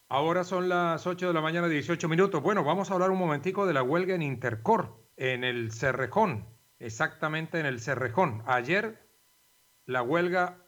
Ahora son las 8 de la mañana, 18 minutos. Bueno, vamos a hablar un momentico de la huelga en Intercor, en el Cerrejón, exactamente en el Cerrejón. Ayer la huelga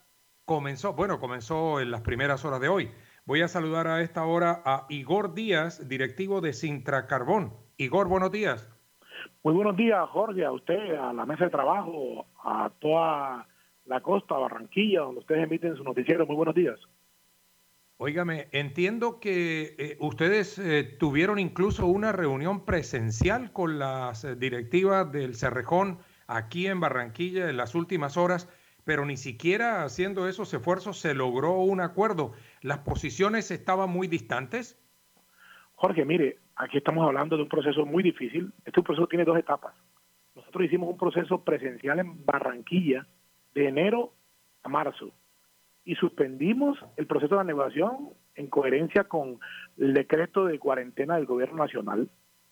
comenzó en las primeras horas de hoy. Voy a saludar a esta hora a Igor Díaz, directivo de Sintracarbón. Igor, buenos días. Muy buenos días, Jorge, a usted, a la mesa de trabajo, a toda la costa, Barranquilla, donde ustedes emiten su noticiero. Muy buenos días. Óigame, entiendo que ustedes tuvieron incluso una reunión presencial con las directivas del Cerrejón aquí en Barranquilla en las últimas horas, pero ni siquiera haciendo esos esfuerzos se logró un acuerdo. ¿Las posiciones estaban muy distantes? Jorge, mire, aquí estamos hablando de un proceso muy difícil. Este proceso tiene dos etapas. Nosotros hicimos un proceso presencial en Barranquilla de enero a marzo y suspendimos el proceso de la negociación en coherencia con el decreto de cuarentena del gobierno nacional,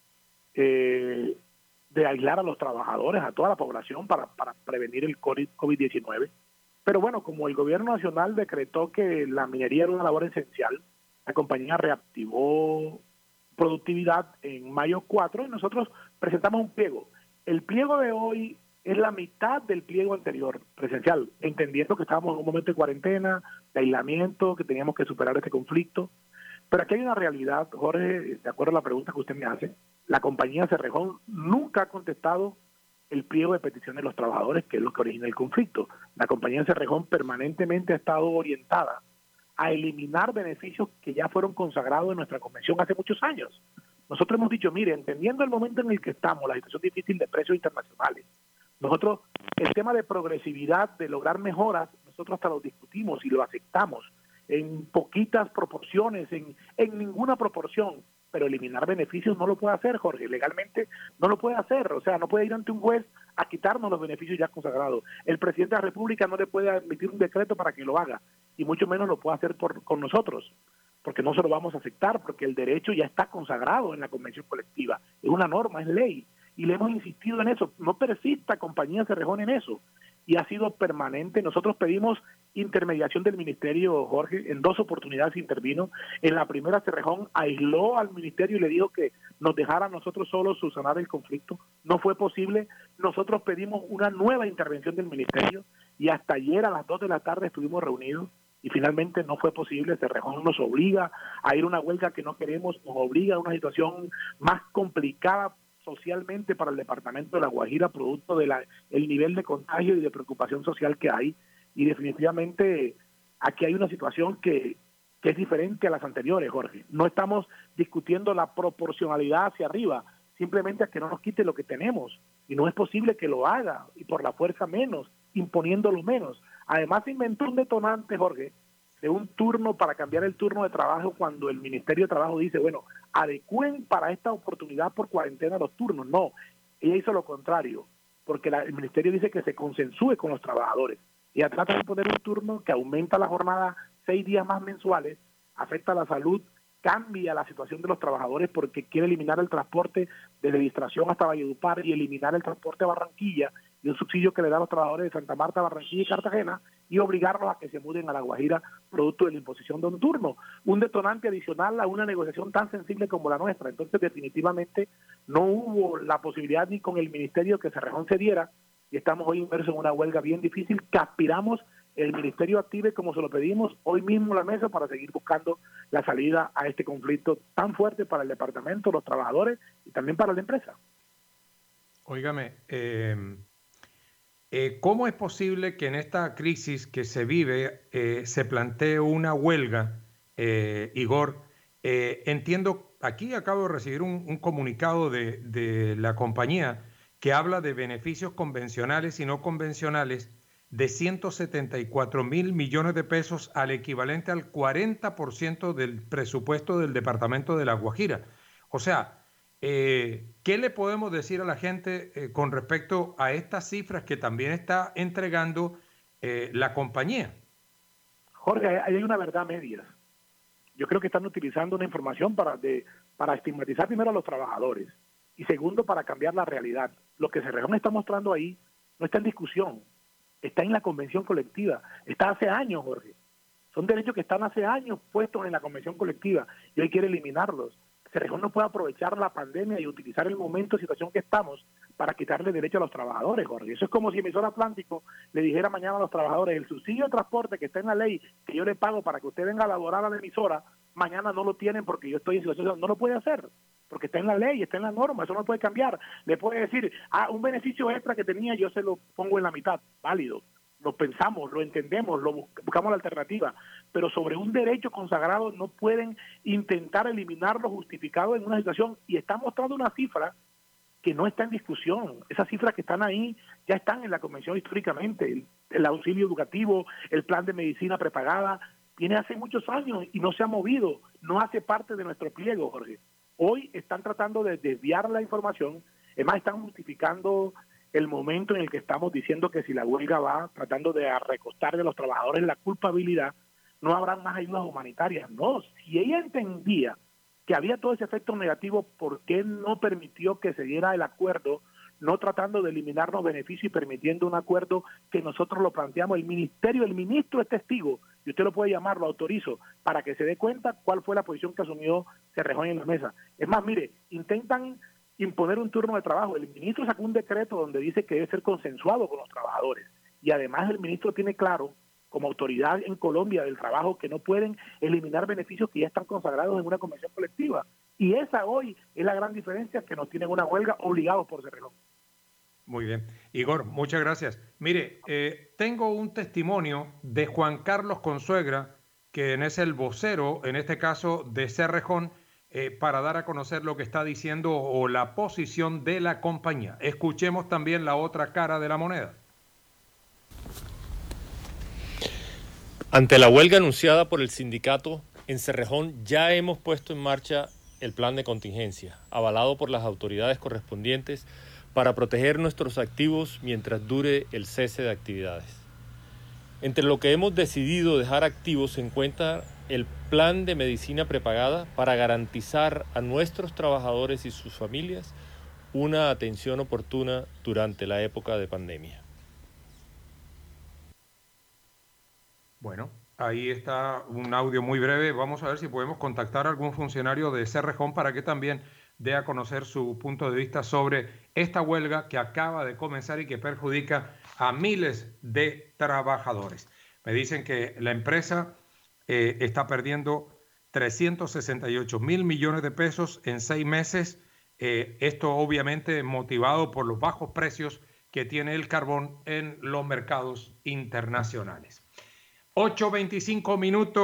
eh, de aislar a los trabajadores, a toda la población para prevenir el COVID-19. Pero bueno, como el gobierno nacional decretó que la minería era una labor esencial, la compañía reactivó productividad en mayo 4 y nosotros presentamos un pliego. El pliego de hoy es la mitad del pliego anterior, presencial, entendiendo que estábamos en un momento de cuarentena, de aislamiento, que teníamos que superar este conflicto. Pero aquí hay una realidad, Jorge, de acuerdo a la pregunta que usted me hace, la compañía Cerrejón nunca ha contestado el pliego de peticiones de los trabajadores, que es lo que origina el conflicto. La compañía Cerrejón permanentemente ha estado orientada a eliminar beneficios que ya fueron consagrados en nuestra convención hace muchos años. Nosotros hemos dicho, mire, entendiendo el momento en el que estamos, la situación difícil de precios internacionales, nosotros, el tema de progresividad, de lograr mejoras, nosotros hasta lo discutimos y lo aceptamos en poquitas proporciones, en ninguna proporción, pero eliminar beneficios no lo puede hacer, Jorge, legalmente no lo puede hacer, o sea, no puede ir ante un juez a quitarnos los beneficios ya consagrados. El presidente de la República no le puede emitir un decreto para que lo haga, y mucho menos lo puede hacer con nosotros, porque no se lo vamos a aceptar, porque el derecho ya está consagrado en la convención colectiva, es una norma, es ley, y le hemos insistido en eso, no persista compañía Cerrejón en eso, y ha sido permanente. Nosotros pedimos intermediación del ministerio, Jorge, en dos oportunidades intervino. En la primera, Cerrejón aisló al ministerio y le dijo que nos dejara a nosotros solos subsanar el conflicto. No fue posible. Nosotros pedimos una nueva intervención del ministerio y hasta ayer a las 2 de la tarde estuvimos reunidos y finalmente no fue posible. Cerrejón nos obliga a ir a una huelga que no queremos, nos obliga a una situación más complicada socialmente para el departamento de La Guajira, producto de el nivel de contagio y de preocupación social que hay, y definitivamente aquí hay una situación que es diferente a las anteriores, Jorge. No estamos discutiendo la proporcionalidad hacia arriba, simplemente a que no nos quite lo que tenemos, y no es posible que lo haga, y por la fuerza menos, imponiéndolo menos. Además se inventó un detonante, Jorge, de un turno para cambiar el turno de trabajo cuando el Ministerio de Trabajo dice, bueno, adecúen para esta oportunidad por cuarentena los turnos. No, ella hizo lo contrario, porque el Ministerio dice que se consensúe con los trabajadores. Ella trata de poner un turno que aumenta la jornada 6 días más mensuales, afecta la salud, cambia la situación de los trabajadores porque quiere eliminar el transporte desde Distracción hasta Valledupar y eliminar el transporte a Barranquilla y un subsidio que le da a los trabajadores de Santa Marta, Barranquilla y Cartagena y obligarlos a que se muden a La Guajira producto de la imposición de un turno. Un detonante adicional a una negociación tan sensible como la nuestra. Entonces definitivamente no hubo la posibilidad ni con el ministerio que Cerrejón se diera y estamos hoy inmersos en una huelga bien difícil que aspiramos el ministerio active como se lo pedimos hoy mismo en la mesa para seguir buscando la salida a este conflicto tan fuerte para el departamento, los trabajadores y también para la empresa. Óigame, ¿cómo es posible que en esta crisis que se vive se plantee una huelga, Igor? Entiendo, aquí acabo de recibir un comunicado de la compañía que habla de beneficios convencionales y no convencionales de 174.000 millones de pesos al equivalente al 40% del presupuesto del departamento de La Guajira. O sea, ¿qué le podemos decir a la gente con respecto a estas cifras que también está entregando la compañía? Jorge, hay una verdad media. Yo creo que están utilizando una información para estigmatizar primero a los trabajadores y segundo para cambiar la realidad. Lo que Cerrejón está mostrando ahí no está en discusión, está en la convención colectiva, está hace años, Jorge. Son derechos que están hace años puestos en la convención colectiva y hoy quiere eliminarlos. Cerrejón no puede aprovechar la pandemia y utilizar el momento de situación que estamos para quitarle derecho a los trabajadores, Jorge. Eso es como si Emisor Atlántico le dijera mañana a los trabajadores, el subsidio de transporte que está en la ley, que yo le pago para que usted venga a laborar a la emisora, mañana no lo tienen porque yo estoy en situación, no lo puede hacer, porque está en la ley, está en la norma, eso no puede cambiar. Le puede decir, un beneficio extra que tenía yo se lo pongo en la mitad, válido. Lo pensamos, lo entendemos, buscamos la alternativa, pero sobre un derecho consagrado no pueden intentar eliminarlo justificado en una situación, y están mostrando una cifra que no está en discusión. Esas cifras que están ahí ya están en la convención históricamente, el auxilio educativo, el plan de medicina prepagada, viene hace muchos años y no se ha movido, no hace parte de nuestro pliego, Jorge. Hoy están tratando de desviar la información, además están justificando el momento en el que estamos diciendo que si la huelga va tratando de recostar de los trabajadores la culpabilidad, no habrán más ayudas humanitarias. No, si ella entendía que había todo ese efecto negativo, ¿por qué no permitió que se diera el acuerdo, no tratando de eliminar los beneficios y permitiendo un acuerdo que nosotros lo planteamos? El ministro es testigo, y usted lo puede llamar, lo autorizo, para que se dé cuenta cuál fue la posición que asumió Cerrejón en la mesa. Es más, mire, intentan imponer un turno de trabajo. El ministro sacó un decreto donde dice que debe ser consensuado con los trabajadores, y además el ministro tiene claro, como autoridad en Colombia del trabajo, que no pueden eliminar beneficios que ya están consagrados en una convención colectiva, y esa hoy es la gran diferencia, que nos tienen una huelga obligados por Cerrejón. Muy bien. Igor, muchas gracias. Mire, tengo un testimonio de Juan Carlos Consuegra, quien es el vocero, en este caso, de Cerrejón, para dar a conocer lo que está diciendo o la posición de la compañía. Escuchemos también la otra cara de la moneda. Ante la huelga anunciada por el sindicato, en Cerrejón ya hemos puesto en marcha el plan de contingencia, avalado por las autoridades correspondientes para proteger nuestros activos mientras dure el cese de actividades. Entre lo que hemos decidido dejar activos se encuentra el plan de medicina prepagada para garantizar a nuestros trabajadores y sus familias una atención oportuna durante la época de pandemia. Bueno, ahí está un audio muy breve. Vamos a ver si podemos contactar a algún funcionario de Cerrejón para que también dé a conocer su punto de vista sobre esta huelga que acaba de comenzar y que perjudica a miles de trabajadores. Me dicen que la empresa está perdiendo 368.000 millones de pesos en 6 meses. Esto obviamente motivado por los bajos precios que tiene el carbón en los mercados internacionales. 8:25 minutos.